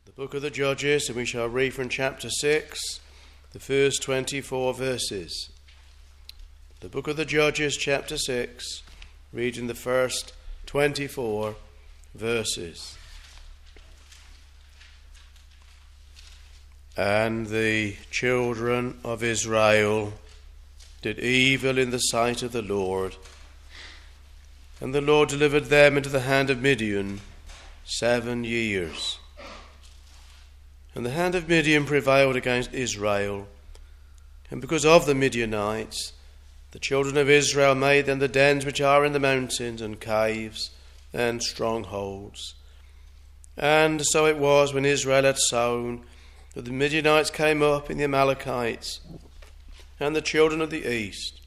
The book of the Judges, and we shall read from chapter 6, the first 24 verses. The book of the Judges, chapter 6, reading the first 24 verses. And the children of Israel did evil in the sight of the Lord, and the Lord delivered them into the hand of Midian 7 years. And the hand of Midian prevailed against Israel, and because of the Midianites, the children of Israel made them the dens which are in the mountains, and caves, and strongholds. And so it was, when Israel had sown, that the Midianites came up, in the Amalekites, and the children of the east,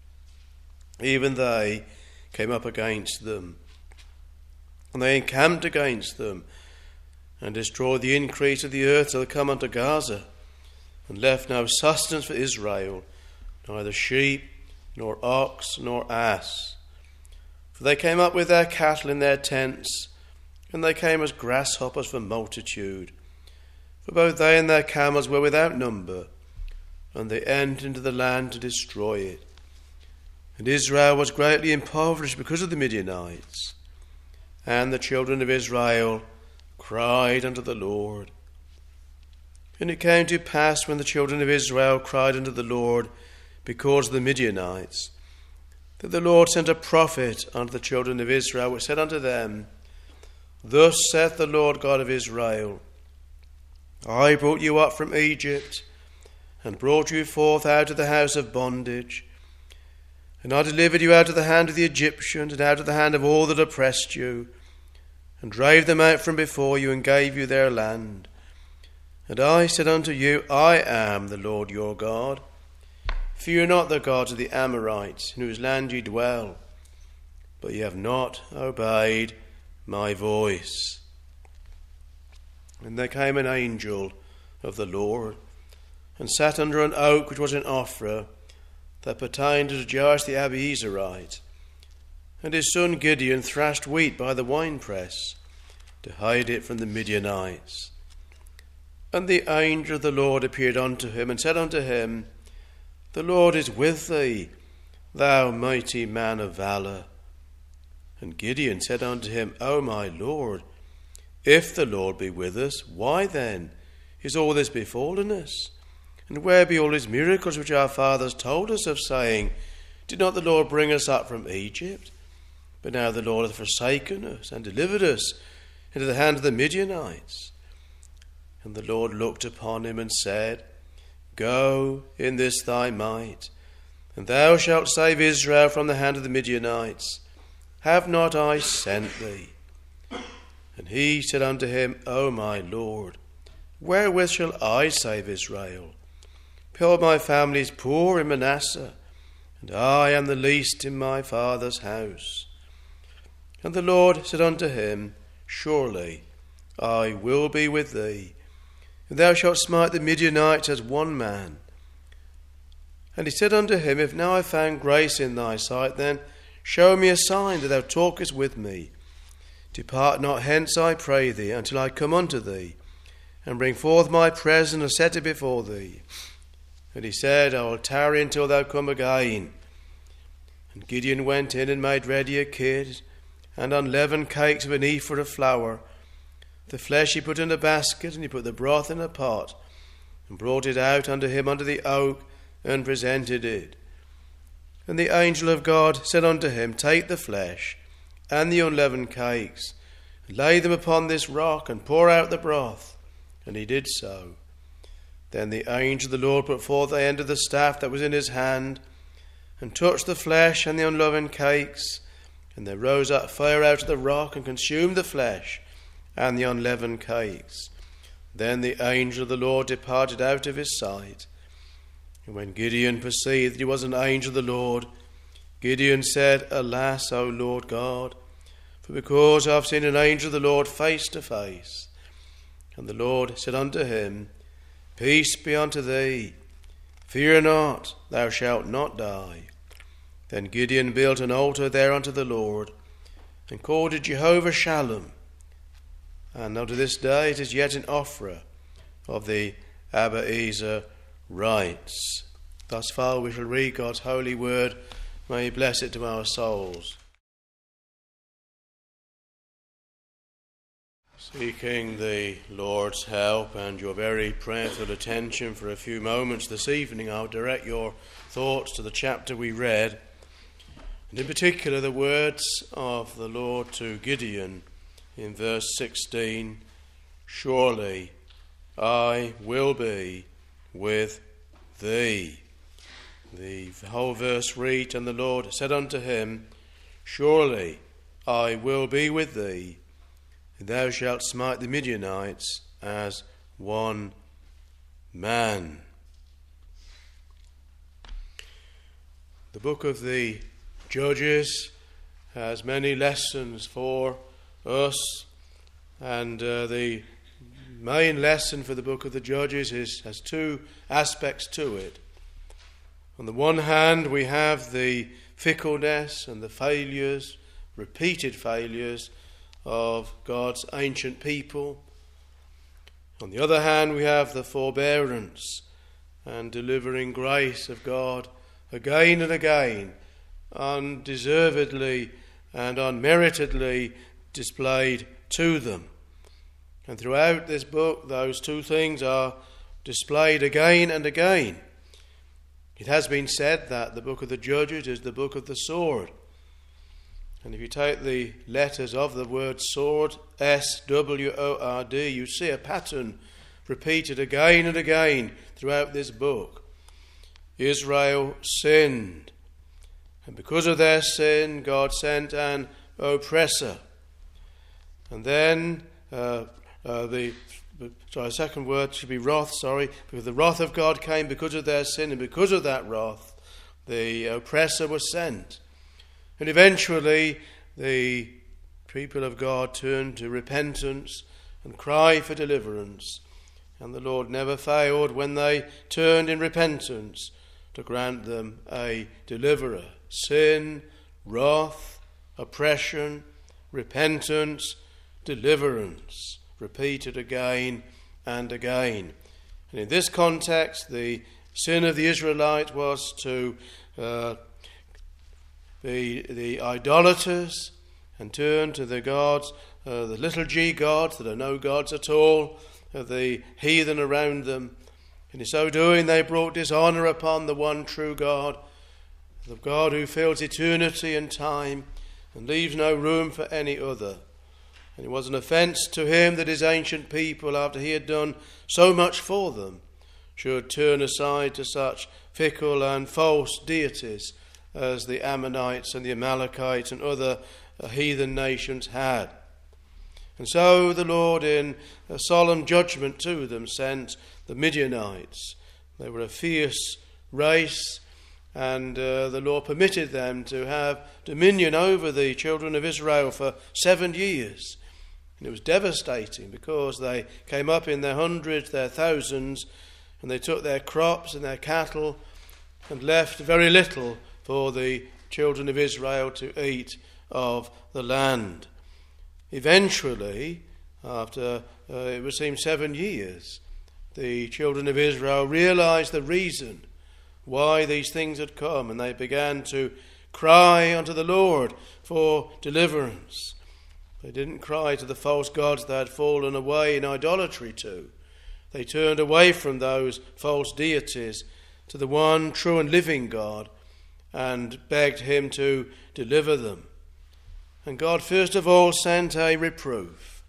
even they came up against them. And they encamped against them, and destroyed the increase of the earth till they come unto Gaza, and left no sustenance for Israel, neither sheep, nor ox, nor ass. For they came up with their cattle in their tents, and they came as grasshoppers for multitude. For both they and their camels were without number, and they entered into the land to destroy it. And Israel was greatly impoverished because of the Midianites. And the children of Israel cried unto the Lord. And it came to pass, when the children of Israel cried unto the Lord because of the Midianites, that the Lord sent a prophet unto the children of Israel, which said unto them, Thus saith the Lord God of Israel, I brought you up from Egypt, and brought you forth out of the house of bondage. And I delivered you out of the hand of the Egyptians, and out of the hand of all that oppressed you, and drave them out from before you, and gave you their land. And I said unto you, I am the Lord your God. Fear not the gods of the Amorites, in whose land ye dwell, but ye have not obeyed my voice. And there came an angel of the Lord, and sat under an oak which was in Ophrah, that pertained to Joash the Abiezrite. And his son Gideon thrashed wheat by the winepress, to hide it from the Midianites. And the angel of the Lord appeared unto him, and said unto him, The Lord is with thee, thou mighty man of valour. And Gideon said unto him, O my Lord, if the Lord be with us, why then is all this befallen us? And where be all his miracles which our fathers told us of, saying, Did not the Lord bring us up from Egypt? But now the Lord hath forsaken us, and delivered us into the hand of the Midianites. And the Lord looked upon him, and said, Go in this thy might, and thou shalt save Israel from the hand of the Midianites. Have not I sent thee? And he said unto him, O my Lord, wherewith shall I save Israel? Behold, my family is poor in Manasseh, and I am the least in my father's house. And the Lord said unto him, Surely I will be with thee, and thou shalt smite the Midianites as one man. And he said unto him, If now I found grace in thy sight, then show me a sign that thou talkest with me. Depart not hence, I pray thee, until I come unto thee, and bring forth my present, and set it before thee. And he said, I will tarry until thou come again. And Gideon went in, and made ready a kid, and unleavened cakes of an ephah of flour. The flesh he put in a basket, and he put the broth in a pot, and brought it out unto him under the oak, and presented it. And the angel of God said unto him, Take the flesh, and the unleavened cakes, and lay them upon this rock, and pour out the broth. And he did so. Then the angel of the Lord put forth the end of the staff that was in his hand, and touched the flesh and the unleavened cakes, and there rose up fire out of the rock, and consumed the flesh and the unleavened cakes. Then the angel of the Lord departed out of his sight. And when Gideon perceived that he was an angel of the Lord, Gideon said, Alas, O Lord God, for because I have seen an angel of the Lord face to face. And the Lord said unto him, Peace be unto thee. Fear not, thou shalt not die. Then Gideon built an altar there unto the Lord, and called it Jehovah Shalom. and unto this day it is yet in Ophrah of the Abiezer rites. Thus far we shall read God's holy word. May he bless it to our souls. Seeking the Lord's help and your very prayerful attention for a few moments this evening, I'll direct your thoughts to the chapter we read, and in particular the words of the Lord to Gideon in verse 16, "Surely I will be with thee." The whole verse reads, "And the Lord said unto him, Surely I will be with thee, and thou shalt smite the Midianites as one man." The book of the Judges has many lessons for us, and the main lesson for the book of the Judges has two aspects to it. On the one hand, we have the fickleness and the failures, repeated failures, of God's ancient people. On the other hand, we have the forbearance and delivering grace of God again and again, undeservedly and unmeritedly displayed to them. And throughout this book, those two things are displayed again and again. It has been said that the book of the Judges is the book of the sword. And if you take the letters of the word sword, S-W-O-R-D, you see a pattern repeated again and again throughout this book. Israel sinned, and because of their sin, God sent an oppressor. And then second word should be wrath, because the wrath of God came because of their sin, and because of that wrath, the oppressor was sent. And eventually, the people of God turned to repentance and cried for deliverance. And the Lord never failed, when they turned in repentance, to grant them a deliverer. Sin, wrath, oppression, repentance, deliverance, repeated again and again. And in this context, the sin of the Israelites was to be the idolaters and turn to the gods, the little g gods that are no gods at all, of the heathen around them. And in so doing, they brought dishonour upon the one true God, the God who fills eternity and time and leaves no room for any other. And it was an offence to him that his ancient people, after he had done so much for them, should turn aside to such fickle and false deities as the Ammonites and the Amalekites and other heathen nations had. And so the Lord, in a solemn judgment to them, sent the Midianites. They were a fierce race, and the Lord permitted them to have dominion over the children of Israel for 7 years. And it was devastating, because they came up in their hundreds, their thousands, and they took their crops and their cattle and left very little for the children of Israel to eat of the land. Eventually, after it would seem 7 years, the children of Israel realized the reason why these things had come, and they began to cry unto the Lord for deliverance. They didn't cry to the false gods they had fallen away in idolatry to. They turned away from those false deities to the one true and living God and begged him to deliver them. And God first of all sent a reproof.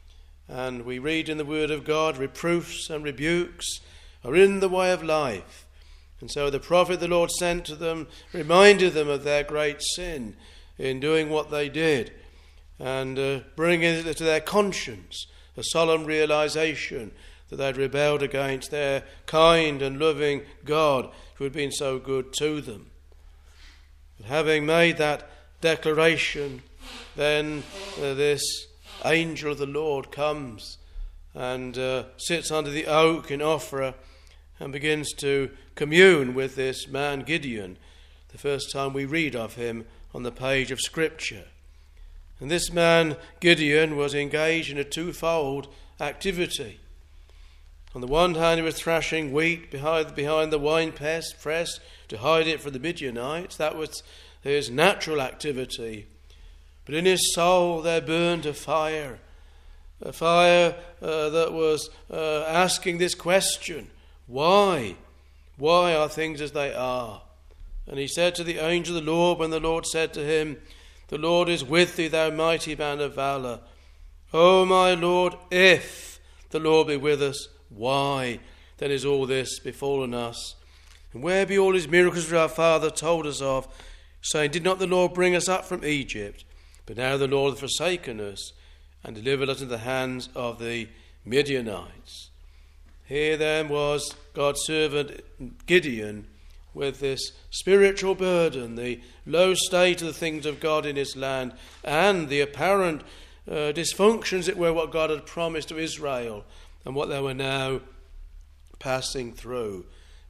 And we read in the Word of God, reproofs and rebukes are in the way of life. And so the prophet the Lord sent to them reminded them of their great sin in doing what they did, and bringing it to their conscience a solemn realization that they had rebelled against their kind and loving God who had been so good to them. But having made that declaration, then this angel of the Lord comes and sits under the oak in Ophrah and begins to commune with this man Gideon, the first time we read of him on the page of Scripture. And this man, Gideon, was engaged in a twofold activity. On the one hand, he was thrashing wheat behind the wine press to hide it from the Midianites. That was his natural activity. But in his soul there burned a fire that was asking this question: why? Why are things as they are? And he said to the angel of the Lord, when the Lord said to him, "The Lord is with thee, thou mighty man of valour. O my Lord, if the Lord be with us, why then is all this befallen us? And where be all his miracles which our father told us of, saying, Did not the Lord bring us up from Egypt? But now the Lord hath forsaken us, and delivered us into the hands of the Midianites." Here then was God's servant Gideon with this spiritual burden, the low state of the things of God in his land, and the apparent dysfunctions that were what God had promised to Israel and what they were now passing through.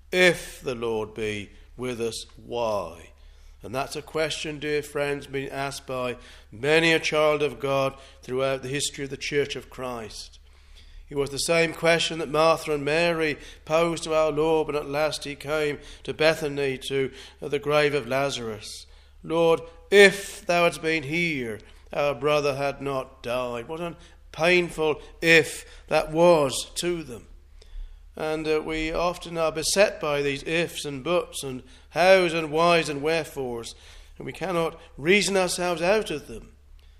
If the Lord be with us, why? And that's a question, dear friends, being asked by many a child of God throughout the history of the Church of Christ. It was the same question that Martha and Mary posed to our Lord when at last he came to Bethany, to the grave of Lazarus. "Lord, if thou hadst been here, our brother had not died." What a painful if that was to them. And we often are beset by these ifs and buts and hows and whys and wherefores, and we cannot reason ourselves out of them.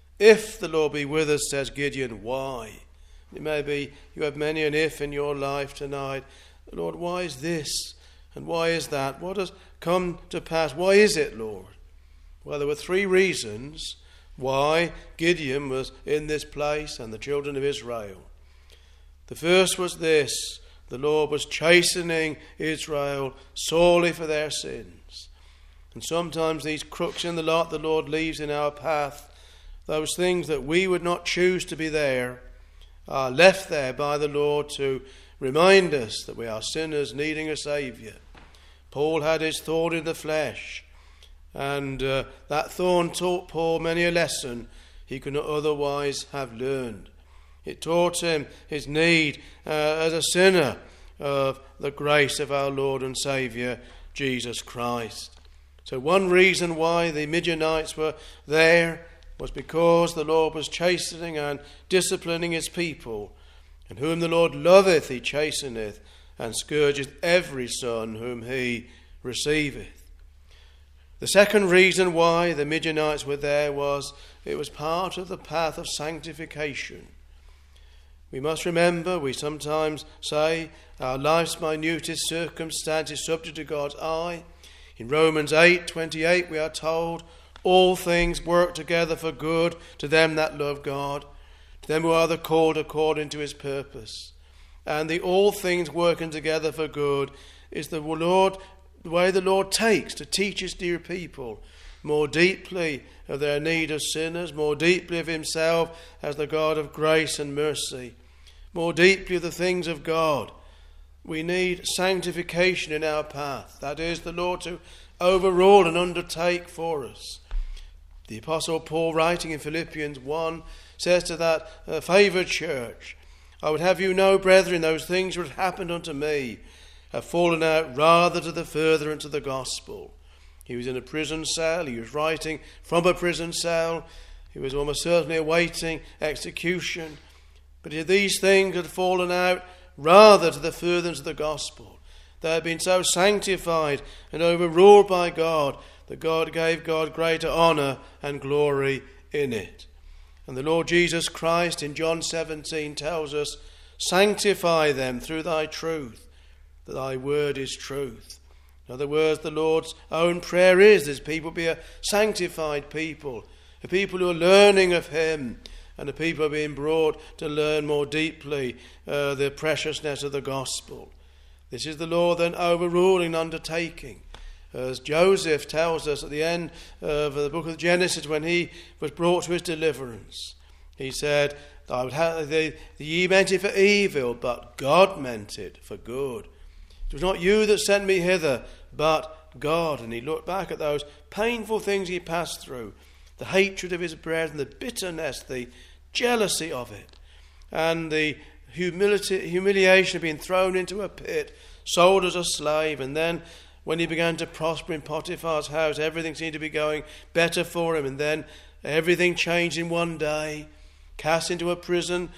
If the Lord be with us, says Gideon, why? It may be you have many an if in your life tonight. Lord, why is this? And why is that? What has come to pass? Why is it, Lord? Well, there were three reasons why Gideon was in this place and the children of Israel. The first was this: the Lord was chastening Israel sorely for their sins. And sometimes these crooks in the lot the Lord leaves in our path, those things that we would not choose to be there, are left there by the Lord to remind us that we are sinners needing a Saviour. Paul had his thorn in the flesh, and that thorn taught Paul many a lesson he could not otherwise have learned. It taught him his need as a sinner of the grace of our Lord and Saviour, Jesus Christ. So one reason why the Midianites were there was because the Lord was chastening and disciplining his people. And whom the Lord loveth he chasteneth, and scourgeth every son whom he receiveth. The second reason why the Midianites were there was it was part of the path of sanctification. We must remember, we sometimes say our life's minutest circumstance is subject to God's eye. In Romans 8:28 we are told, all things work together for good to them that love God, to them who are the called according to his purpose. And the all things working together for good is the way the Lord takes to teach his dear people more deeply of their need as sinners, more deeply of himself as the God of grace and mercy, more deeply of the things of God. We need sanctification in our path. That is, the Lord to overrule and undertake for us. The Apostle Paul, writing in Philippians 1, says to that favoured church, "I would have you know, brethren, those things which have happened unto me have fallen out rather to the furtherance of the gospel." He was in a prison cell. He was writing from a prison cell. He was almost certainly awaiting execution. But these things had fallen out rather to the furtherance of the gospel. They had been so sanctified and overruled by God that God gave God greater honour and glory in it. And the Lord Jesus Christ in John 17 tells us, "Sanctify them through thy truth, that thy word is truth." In other words, the Lord's own prayer is that his people be a sanctified people, a people who are learning of him, and a people are being brought to learn more deeply the preciousness of the gospel. This is the Lord then overruling, undertaking. As Joseph tells us at the end of the book of Genesis, when he was brought to his deliverance, he said, "Ye meant it for evil, but God meant it for good. It was not you that sent me hither, but God." And he looked back at those painful things he passed through, the hatred of his brethren, the bitterness, the jealousy of it, and the humiliation of being thrown into a pit, sold as a slave, and then when he began to prosper in Potiphar's house, everything seemed to be going better for him, and then everything changed in one day. Cast into a prison,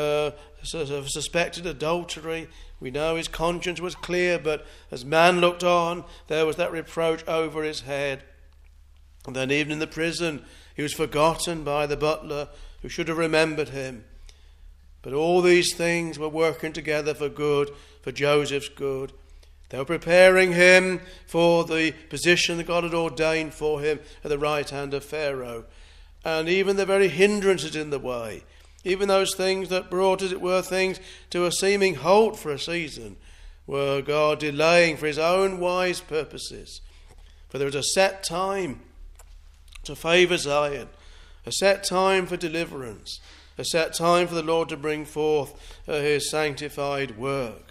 suspected adultery. We know his conscience was clear, but as man looked on, there was that reproach over his head. And then even in the prison, he was forgotten by the butler who should have remembered him. But all these things were working together for good, for Joseph's good. They were preparing him for the position that God had ordained for him at the right hand of Pharaoh. And even the very hindrances in the way, even those things that brought, as it were, things to a seeming halt for a season, were God delaying for his own wise purposes. For there was a set time to favour Zion, a set time for deliverance, a set time for the Lord to bring forth his sanctified work.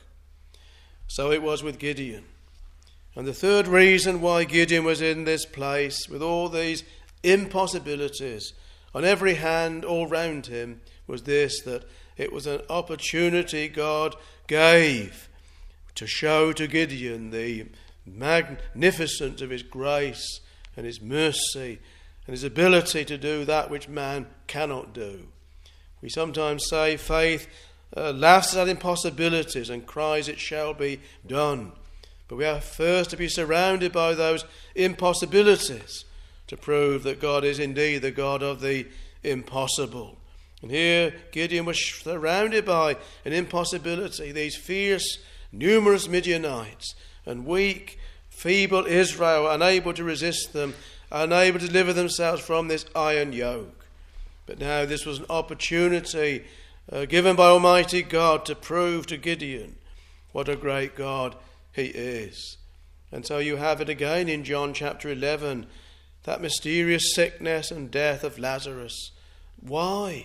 So it was with Gideon. And the third reason why Gideon was in this place, with all these impossibilities on every hand all round him, was this, that it was an opportunity God gave to show to Gideon the magnificence of his grace and his mercy and his ability to do that which man cannot do. We sometimes say faith laughs at impossibilities and cries, "It shall be done." But we have first to be surrounded by those impossibilities to prove that God is indeed the God of the impossible. And here Gideon was surrounded by an impossibility, these fierce, numerous Midianites, and weak, feeble Israel, unable to resist them, unable to deliver themselves from this iron yoke. But now this was an opportunity given by Almighty God to prove to Gideon what a great God he is. And so you have it again in John chapter 11, that mysterious sickness and death of Lazarus. Why?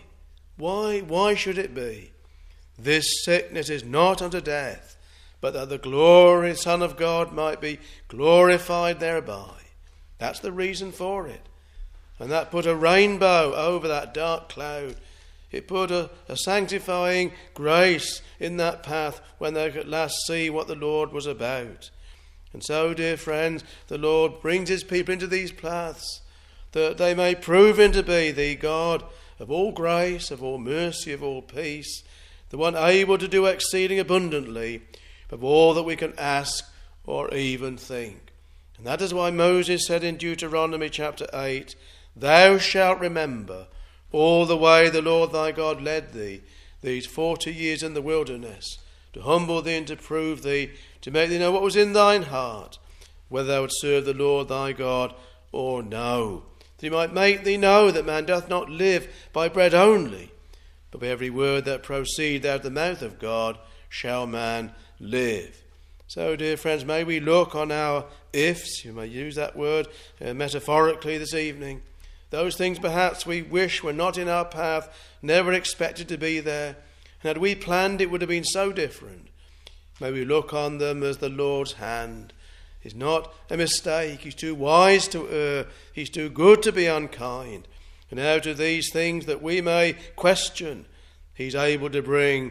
Why should it be? This sickness is not unto death, but that the glorious Son of God might be glorified thereby. That's the reason for it. And that put a rainbow over that dark cloud. It put a sanctifying grace in that path when they could at last see what the Lord was about. And so, dear friends, the Lord brings his people into these paths that they may prove him to be the God of all grace, of all mercy, of all peace, the one able to do exceeding abundantly of all that we can ask or even think. And that is why Moses said in Deuteronomy chapter 8, "Thou shalt remember all the way the Lord thy God led thee these 40 years in the wilderness, to humble thee and to prove thee, to make thee know what was in thine heart, whether thou wouldst serve the Lord thy God or no. That he might make thee know that man doth not live by bread only, but by every word that proceedeth out of the mouth of God shall man live." So, dear friends, may we look on our ifs, you may use that word metaphorically this evening, those things perhaps we wish were not in our path, never expected to be there, and had we planned it would have been so different. May we look on them as the Lord's hand. It's not a mistake. He's too wise to err. He's too good to be unkind. And out of these things that we may question, he's able to bring,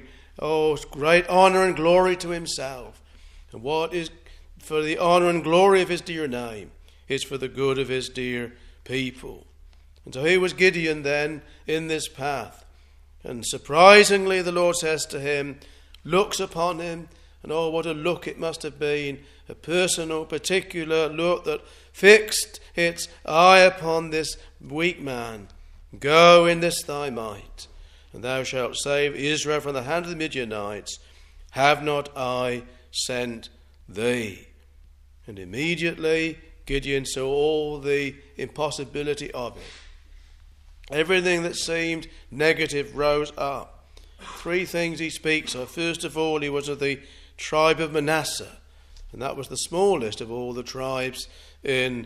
great honour and glory to himself. And what is for the honour and glory of his dear name is for the good of his dear people. And so here was Gideon then in this path. And surprisingly the Lord says to him, looks upon him, and what a look it must have been, a personal, particular look that fixed its eye upon this weak man. "Go in this thy might, and thou shalt save Israel from the hand of the Midianites. Have not I sent thee?" And immediately Gideon saw all the impossibility of it. Everything that seemed negative rose up. Three things he speaks of. First of all, he was of the tribe of Manasseh, and that was the smallest of all the tribes in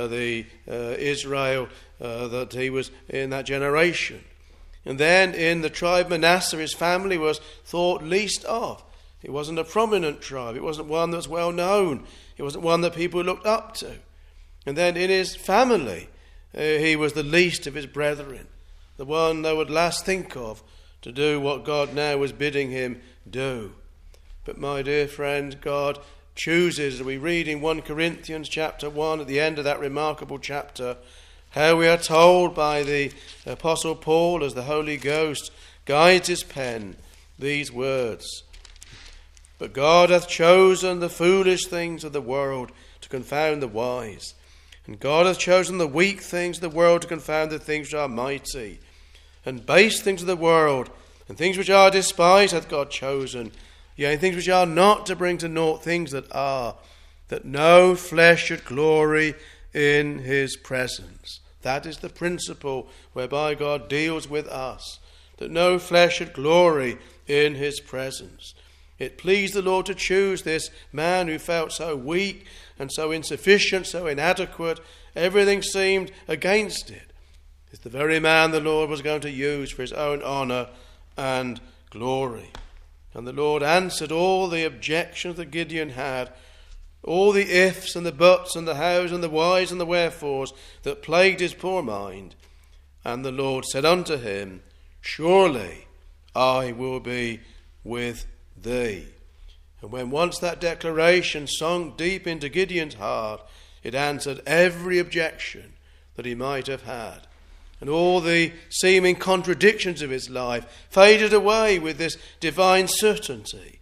Israel that he was in that generation. And then in the tribe Manasseh, his family was thought least of. It wasn't a prominent tribe. It wasn't one that was well known. It wasn't one that people looked up to. And then in his family, he was the least of his brethren, the one they would last think of to do what God now was bidding him do. But my dear friend, God chooses, as we read in 1 Corinthians chapter 1 at the end of that remarkable chapter, how we are told by the Apostle Paul, as the Holy Ghost guides his pen, these words: "But God hath chosen the foolish things of the world to confound the wise, and God hath chosen the weak things of the world to confound the things which are mighty, and base things of the world, and things which are despised hath God chosen, yea, and things which are not, to bring to naught things that are, that no flesh should glory in his presence." That is the principle whereby God deals with us, that no flesh should glory in his presence. It pleased the Lord to choose this man who felt so weak and so insufficient, so inadequate. Everything seemed against it. It's the very man the Lord was going to use for his own honour and glory. And the Lord answered all the objections that Gideon had, all the ifs and the buts and the hows and the whys and the wherefores that plagued his poor mind. And the Lord said unto him, "Surely I will be with thee." And when once that declaration sunk deep into Gideon's heart, it answered every objection that he might have had. And all the seeming contradictions of his life faded away with this divine certainty.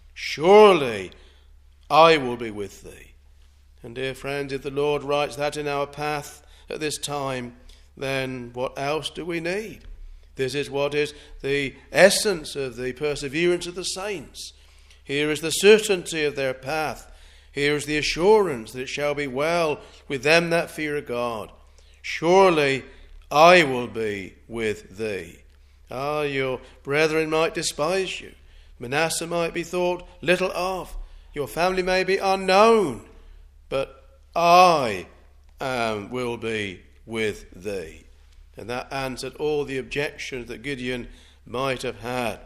Surely I will be with thee. And dear friends, if the Lord writes that in our path at this time, then what else do we need? This is what is the essence of the perseverance of the saints. Here is the certainty of their path. Here is the assurance that it shall be well with them that fear God. Surely I will be with thee. Your brethren might despise you. Manasseh might be thought little of. Your family may be unknown. But I will be with thee. And that answered all the objections that Gideon might have had.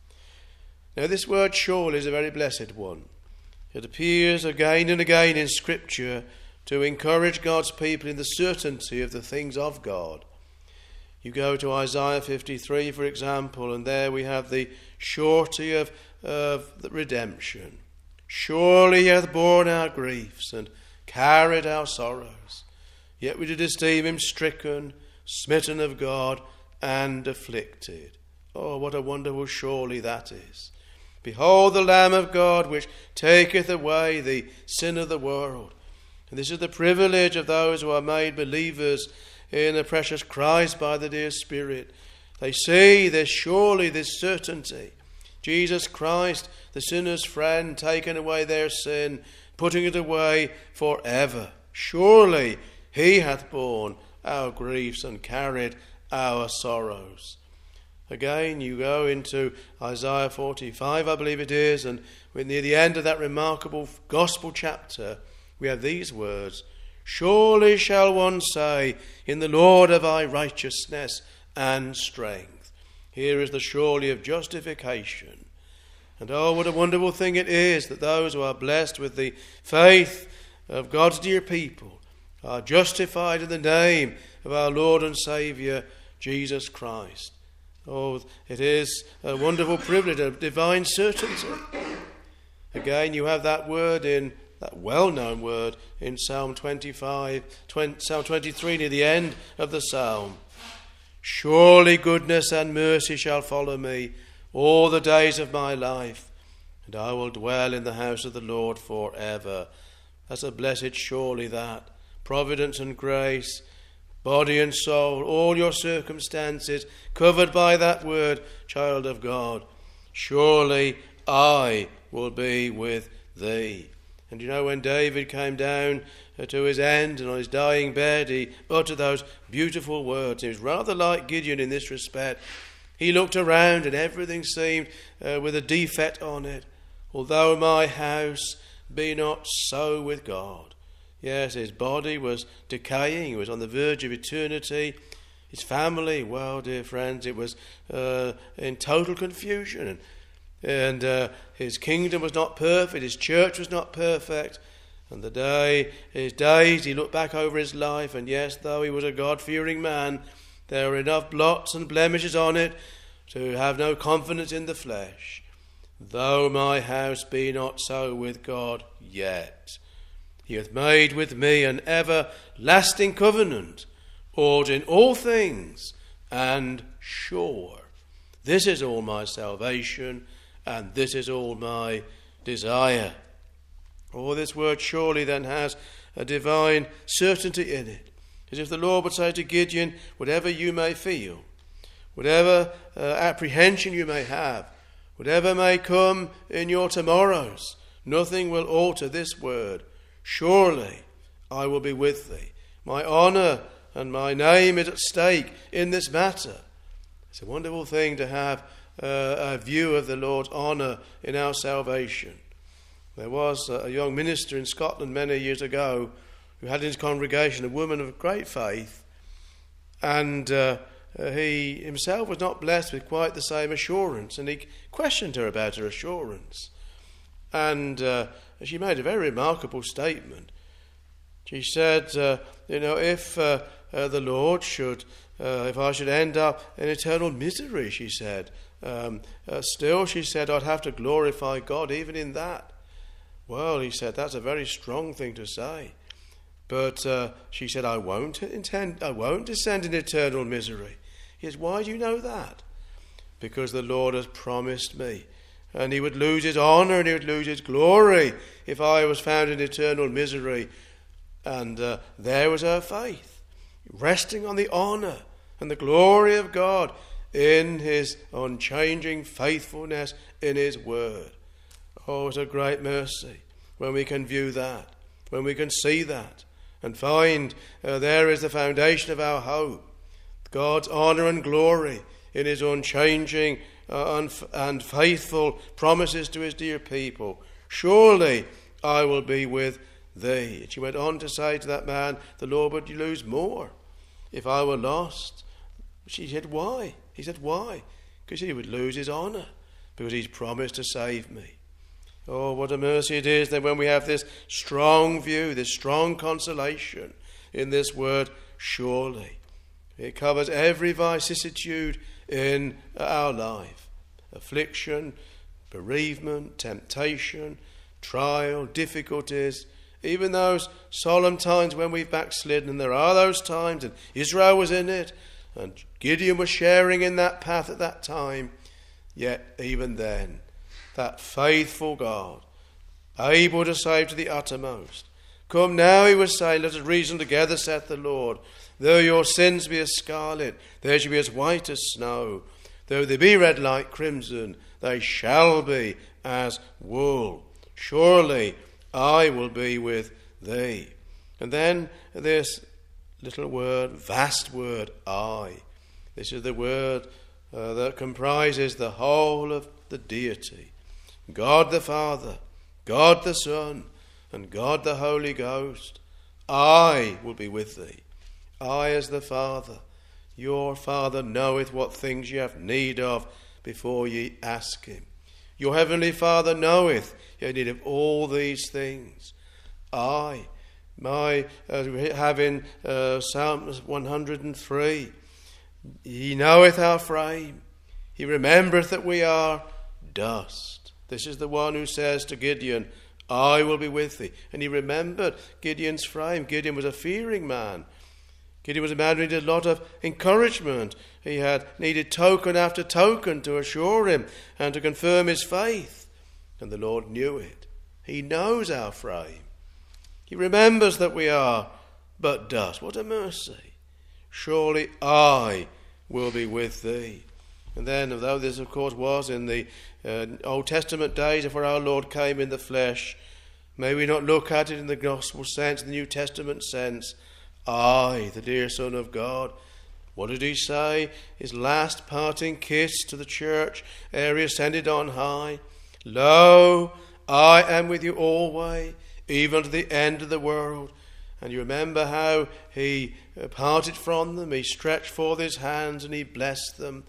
Now this word surely is a very blessed one. It appears again and again in Scripture to encourage God's people in the certainty of the things of God. You go to Isaiah 53, for example, and there we have the surety of the redemption. Surely he hath borne our griefs and carried our sorrows. Yet we did esteem him stricken, smitten of God, and afflicted. Oh, what a wonderful surely that is. Behold the Lamb of God, which taketh away the sin of the world. And this is the privilege of those who are made believers in the precious Christ by the dear Spirit. They see this surely, this certainty. Jesus Christ, the sinner's friend, taking away their sin, putting it away forever. Surely he hath borne our griefs and carried our sorrows. Again, you go into Isaiah 45, I believe it is, and we're near the end of that remarkable gospel chapter. We have these words: "Surely shall one say, in the Lord have I righteousness and strength." Here is the surely of justification. And oh, what a wonderful thing it is that those who are blessed with the faith of God's dear people are justified in the name of our Lord and Saviour, Jesus Christ. Oh, it is a wonderful privilege, a divine certainty. Again, you have that word in that well-known word in Psalm 23, near the end of the psalm. "Surely goodness and mercy shall follow me all the days of my life, and I will dwell in the house of the Lord forever." That's a blessed surely that. Providence and grace, body and soul, all your circumstances covered by that word, child of God. Surely I will be with thee. And you know, when David came down to his end and on his dying bed, he uttered those beautiful words. He was rather like Gideon in this respect. He looked around and everything seemed with a defect on it. "Although my house be not so with God." Yes, his body was decaying. He was on the verge of eternity. His family, well, dear friends, it was in total confusion. And his kingdom was not perfect. His church was not perfect. And his days, he looked back over his life, and yes, though he was a God-fearing man, there were enough blots and blemishes on it to have no confidence in the flesh. Though my house be not so with God, yet he hath made with me an everlasting covenant, ordered in all things, and sure. This is all my salvation, and this is all my desire. Oh, this word surely then has a divine certainty in it. As if the Lord would say to Gideon, whatever you may feel, whatever apprehension you may have, whatever may come in your tomorrows, nothing will alter this word. Surely I will be with thee. My honour and my name is at stake in this matter. It's a wonderful thing to have a view of the Lord's honour in our salvation. There was a young minister in Scotland many years ago who had in his congregation a woman of great faith, and he himself was not blessed with quite the same assurance, and he questioned her about her assurance. And she made a very remarkable statement. She said, if the Lord should, if I should end up in eternal misery, she said, still, she said, I'd have to glorify God even in that. Well, he said, that's a very strong thing to say. But she said, I won't descend in eternal misery. He says, why do you know that? Because the Lord has promised me. And he would lose his honour and he would lose his glory if I was found in eternal misery. And there was her faith, resting on the honour and the glory of God in his unchanging faithfulness in his word. Oh, it's a great mercy when we can view that, when we can see that, and find there is the foundation of our hope, God's honour and glory in his unchanging and faithful promises to his dear people. Surely I will be with thee. And she went on to say to that man, the Lord would lose more if I were lost. She said, why? He said, why? Because he would lose his honour, because he's promised to save me. Oh, what a mercy it is then when we have this strong view, this strong consolation in this word, surely. It covers every vicissitude in our life. Affliction, bereavement, temptation, trial, difficulties, even those solemn times when we've backslidden, and there are those times, and Israel was in it, and Gideon was sharing in that path at that time, yet even then, that faithful God, able to save to the uttermost. Come now, he was saying, let us reason together, saith the Lord. Though your sins be as scarlet, they shall be as white as snow. Though they be red like crimson, they shall be as wool. Surely I will be with thee. And then this little word, vast word, I. This is the word that comprises the whole of the deity. God the Father, God the Son, and God the Holy Ghost. I will be with thee. I as the Father. Your Father knoweth what things ye have need of before ye ask him. Your heavenly Father knoweth ye have need of all these things. As we have in Psalm 103, he knoweth our frame. He remembereth that we are dust. This is the one who says to Gideon, I will be with thee. And he remembered Gideon's frame. Gideon was a fearing man. Gideon was a man who needed a lot of encouragement. He had needed token after token to assure him and to confirm his faith. And the Lord knew it. He knows our frame. He remembers that we are but dust. What a mercy. Surely I will be with thee. And then, although this, of course, was in the Old Testament days before our Lord came in the flesh, may we not look at it in the gospel sense, the New Testament sense. I, the dear Son of God. What did he say? His last parting kiss to the church ere he ascended on high. Lo, I am with you always, even to the end of the world. And you remember how he parted from them. He stretched forth his hands and he blessed them.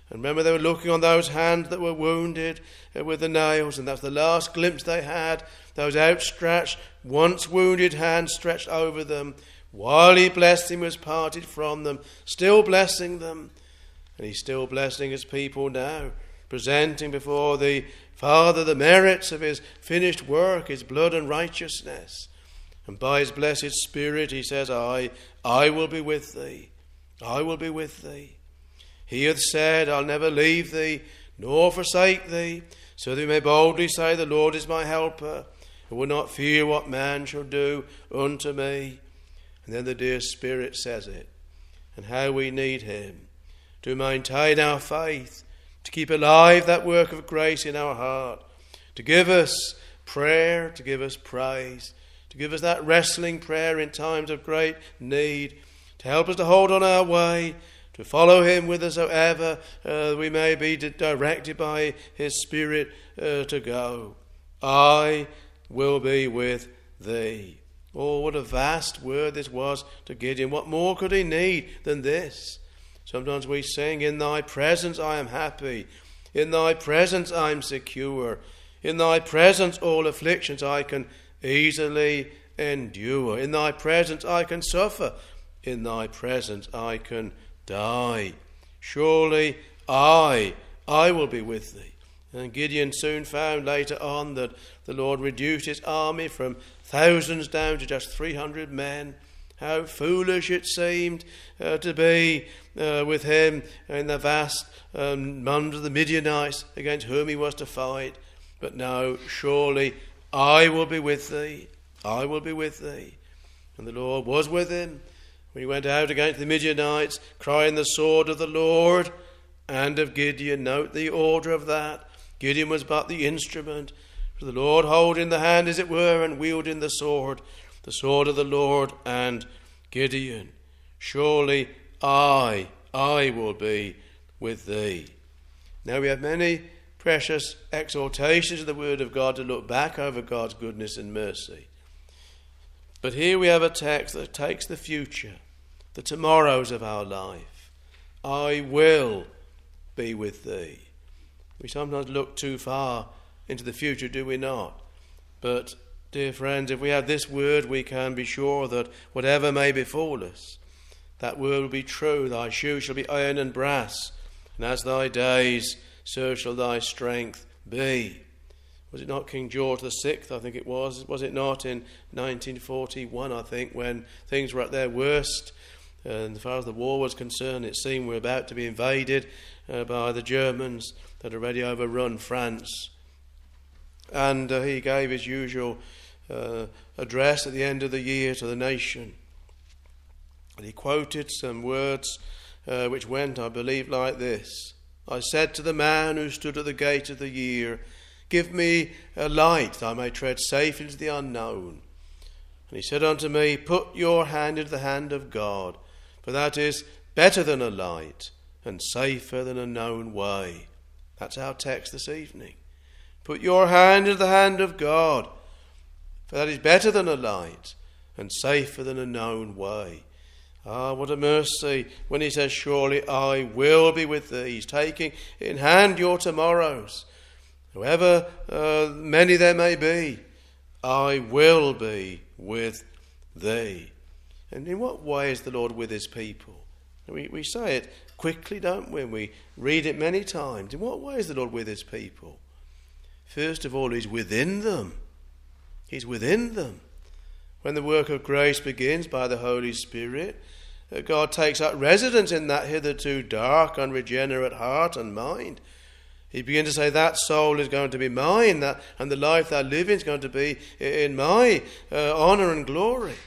And remember, they were looking on those hands that were wounded with the nails, and that's the last glimpse they had, those outstretched, once wounded hands stretched over them. While he blessed him, was parted from them, still blessing them. And he's still blessing his people now, presenting before the Father the merits of his finished work, his blood and righteousness. And by his blessed Spirit he says, I will be with thee. I will be with thee. He hath said, I'll never leave thee, nor forsake thee, so that we may boldly say, the Lord is my helper, and will not fear what man shall do unto me. And then the dear Spirit says it, and how we need him to maintain our faith, to keep alive that work of grace in our heart, to give us prayer, to give us praise, to give us that wrestling prayer in times of great need, to help us to hold on our way, to follow him whithersoever we may be directed by his Spirit to go. I will be with thee. Oh, what a vast word this was to Gideon. What more could he need than this? Sometimes we sing, in thy presence I am happy. In thy presence I am secure. In thy presence all afflictions I can easily endure. In thy presence I can suffer. In thy presence I can die. Surely I will be with thee. And Gideon soon found later on that the Lord reduced his army from thousands down to just 300 men. How foolish it seemed to be with him in the vast numbers of the Midianites against whom he was to fight. But no, surely I will be with thee. I will be with thee. And the Lord was with him when he went out against the Midianites, crying the sword of the Lord and of Gideon. Note the order of that. Gideon was but the instrument, for the Lord holding the hand, as it were, and wielding the sword of the Lord and Gideon. Surely I will be with thee. Now we have many precious exhortations of the Word of God to look back over God's goodness and mercy. But here we have a text that takes the future, the tomorrows of our life. I will be with thee. We sometimes look too far into the future, do we not? But, dear friends, if we have this word, we can be sure that whatever may befall us, that word will be true. Thy shoes shall be iron and brass, and as thy days, so shall thy strength be. Was it not King George VI, I think it was? Was it not in 1941, I think, when things were at their worst? And as far as the war was concerned, it seemed we were about to be invaded by the Germans that had already overrun France. And he gave his usual address at the end of the year to the nation. And he quoted some words which went, I believe, like this. I said to the man who stood at the gate of the year, give me a light that I may tread safe into the unknown. And he said unto me, put your hand into the hand of God, for that is better than a light and safer than a known way. That's our text this evening. Put your hand into the hand of God, for that is better than a light and safer than a known way. Ah, what a mercy when he says, surely I will be with thee. He's taking in hand your tomorrows. However many there may be, I will be with thee. And in what way is the Lord with his people? We say it quickly, don't we? We read it many times. In what way is the Lord with his people? First of all, he's within them. He's within them. When the work of grace begins by the Holy Spirit, God takes up residence in that hitherto dark, unregenerate heart and mind. He begins to say, that soul is going to be mine, and the life that I live in is going to be in my honour and glory.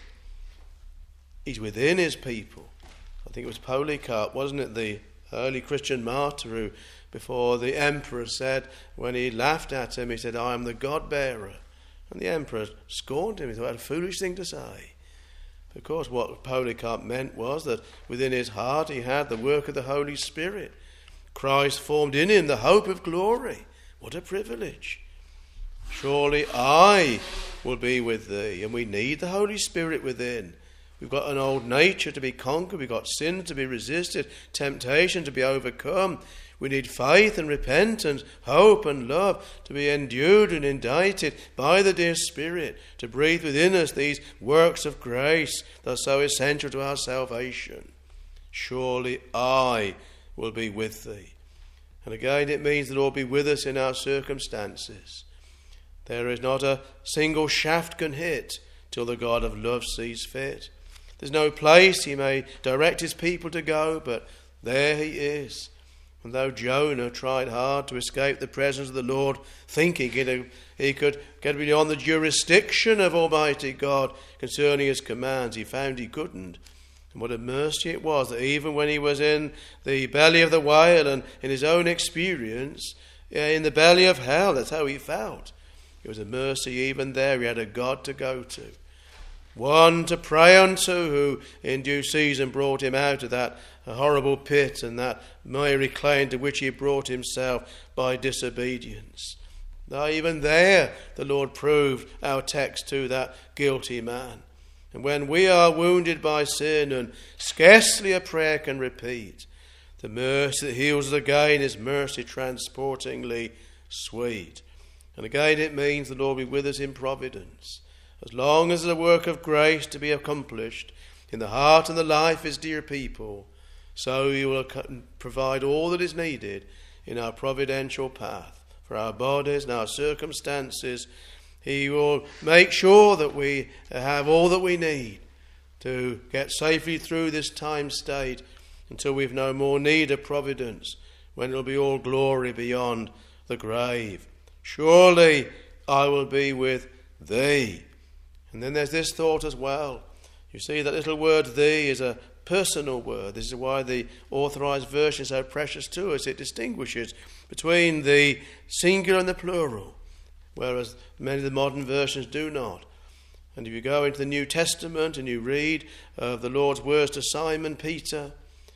He's within his people. I think it was Polycarp, wasn't it, the early Christian martyr who, before the emperor said, when he laughed at him, he said, I am the God-bearer. And the emperor scorned him. He thought, what a foolish thing to say. Of course, what Polycarp meant was that within his heart he had the work of the Holy Spirit. Christ formed in him the hope of glory. What a privilege. Surely I will be with thee. And we need the Holy Spirit within. We've got an old nature to be conquered. We've got sin to be resisted, temptation to be overcome. We need faith and repentance, hope and love to be endued and indicted by the dear Spirit to breathe within us these works of grace that are so essential to our salvation. Surely I will be with thee. And again it means the Lord be with us in our circumstances. There is not a single shaft can hit till the God of love sees fit. There's no place he may direct his people to go, but there he is. And though Jonah tried hard to escape the presence of the Lord, thinking he could get beyond the jurisdiction of Almighty God concerning his commands, he found he couldn't. And what a mercy it was that even when he was in the belly of the whale and in his own experience, in the belly of hell, that's how he felt. It was a mercy even there he had a God to go to. One to pray unto, who in due season brought him out of that horrible pit and that miry clay into which he brought himself by disobedience. Now even there the Lord proved our text to that guilty man. And when we are wounded by sin and scarcely a prayer can repeat, the mercy that heals us again is mercy transportingly sweet. And again it means the Lord be with us in providence. As long as the work of grace to be accomplished in the heart and the life of his dear people, so he will provide all that is needed in our providential path for our bodies and our circumstances. He will make sure that we have all that we need to get safely through this time state until we've no more need of providence, when it will be all glory beyond the grave. Surely I will be with thee. And then there's this thought as well. You see, that little word thee is a personal word. This is why the Authorized Version is so precious to us. It distinguishes between the singular and the plural, whereas many of the modern versions do not. And if you go into the New Testament and you read of the Lord's words to Simon Peter,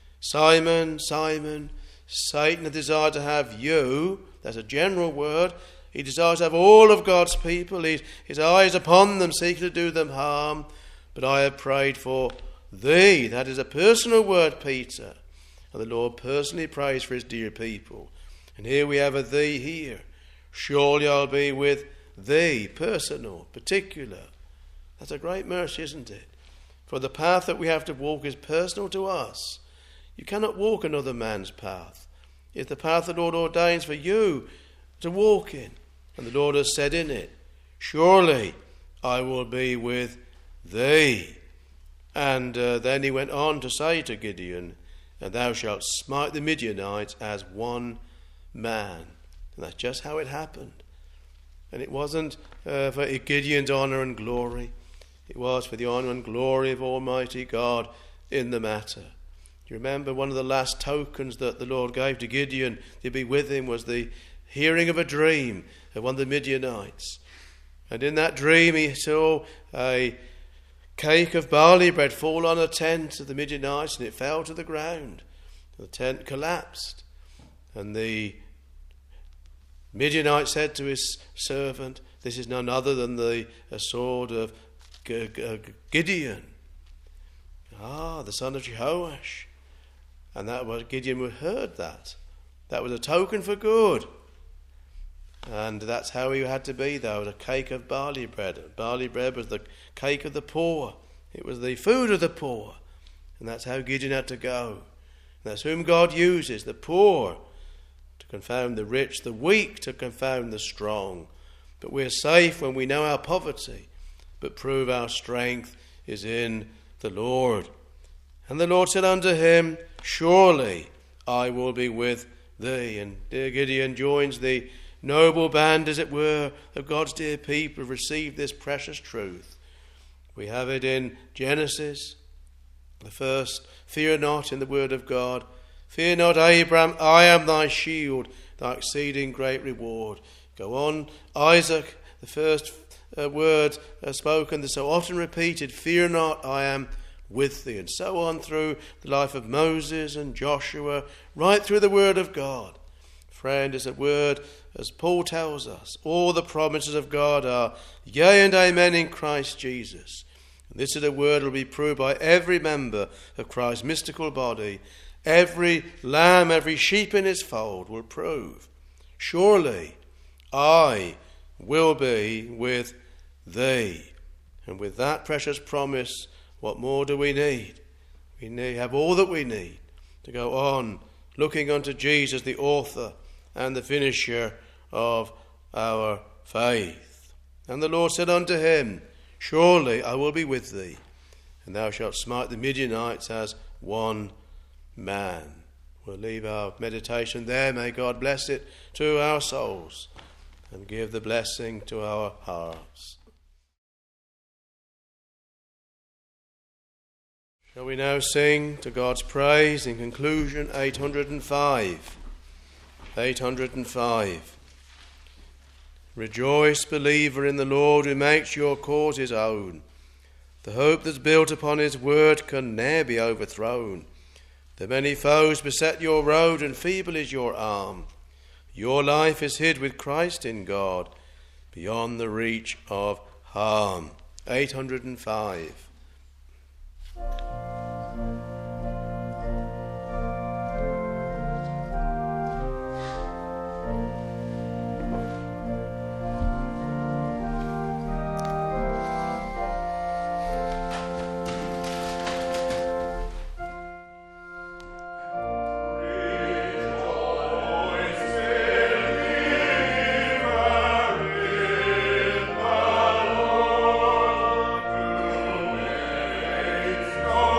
Simon, Simon, Satan has desired to have you. That's a general word. He desires to have all of God's people. His eyes upon them, seeking to do them harm. But I have prayed for thee. That is a personal word, Peter. And the Lord personally prays for his dear people. And here we have a thee here. Surely I'll be with thee. Personal, particular. That's a great mercy, isn't it? For the path that we have to walk is personal to us. You cannot walk another man's path. It's the path the Lord ordains for you to walk in. And the Lord has said in it, surely I will be with thee. And then he went on to say to Gideon, and thou shalt smite the Midianites as one man. And that's just how it happened. And it wasn't for Gideon's honour and glory. It was for the honour and glory of Almighty God in the matter. You remember one of the last tokens that the Lord gave to Gideon to be with him was the hearing of a dream of one of the Midianites. And in that dream he saw a cake of barley bread fall on a tent of the Midianites, and it fell to the ground. The tent collapsed. And the Midianite said to his servant, this is none other than the sword of Gideon. The son of Jehoash. And that was Gideon heard that. That was a token for good. And that's how he had to be, though, a cake of barley bread. Barley bread was the cake of the poor. It was the food of the poor. And that's how Gideon had to go. And that's whom God uses, the poor to confound the rich, the weak to confound the strong. But we're safe when we know our poverty, but prove our strength is in the Lord. And the Lord said unto him, surely I will be with thee. And dear Gideon joins the noble band, as it were, of God's dear people who received this precious truth. We have it in Genesis, the first, fear not in the word of God. Fear not, Abraham, I am thy shield, thy exceeding great reward. Go on, Isaac, the first word spoken, so often repeated, fear not, I am with thee. And so on through the life of Moses and Joshua, right through the word of God. Friend, is a word, as Paul tells us, all the promises of God are yea and amen in Christ Jesus. And this is a word that will be proved by every member of Christ's mystical body every lamb, every sheep in his fold will prove, surely I will be with thee. And with that precious promise, what more do we need? We have all that we need to go on looking unto Jesus, the author and the finisher of our faith. And the Lord said unto him, surely I will be with thee, and thou shalt smite the Midianites as one man. We'll leave our meditation there. May God bless it to our souls and give the blessing to our hearts. Shall we now sing to God's praise in conclusion 805? 805. Rejoice, believer, in the Lord, who makes your cause his own. The hope that's built upon his word can ne'er be overthrown. The many foes beset your road, and feeble is your arm. Your life is hid with Christ in God, beyond the reach of harm. 805. No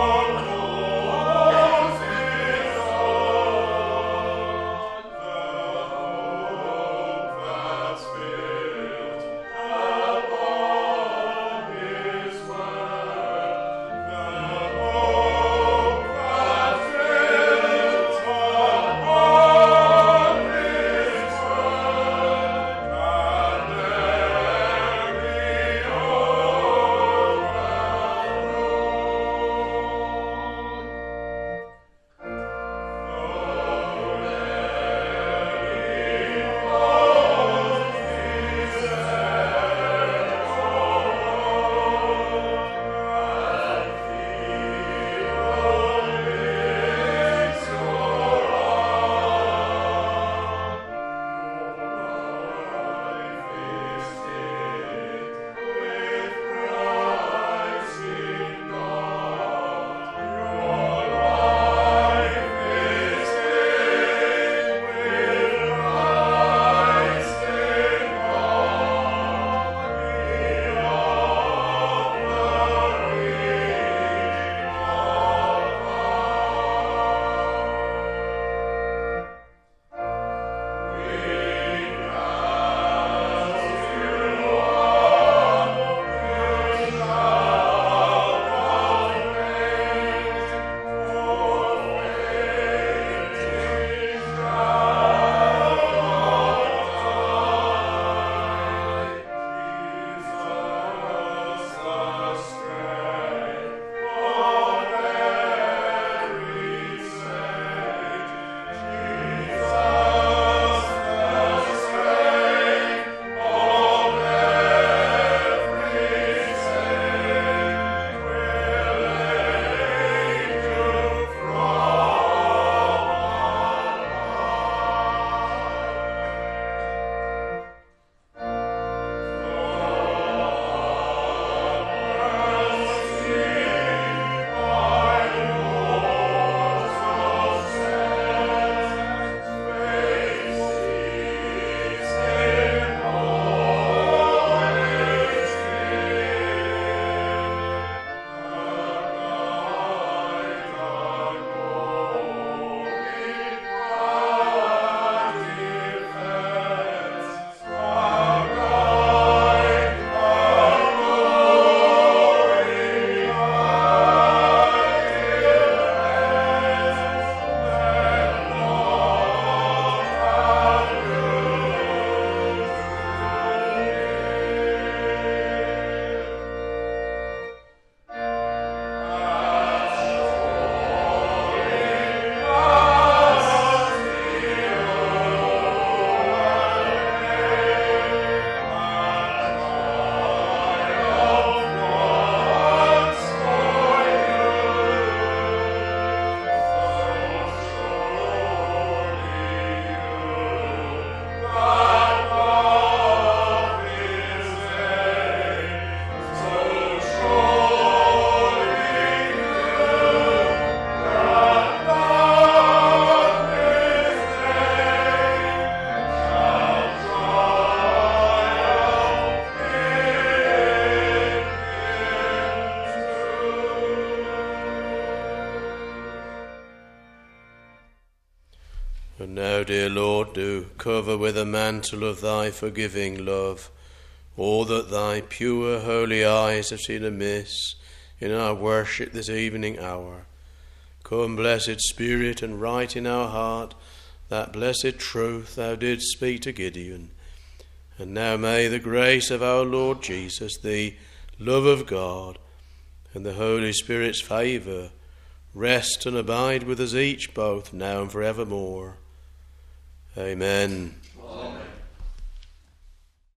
And now, dear Lord, do cover with a mantle of thy forgiving love all that thy pure holy eyes have seen amiss in our worship this evening hour. Come, blessed Spirit, and write in our heart that blessed truth thou didst speak to Gideon. And now may the grace of our Lord Jesus, the love of God, and the Holy Spirit's favour rest and abide with us each both now and forevermore. Amen.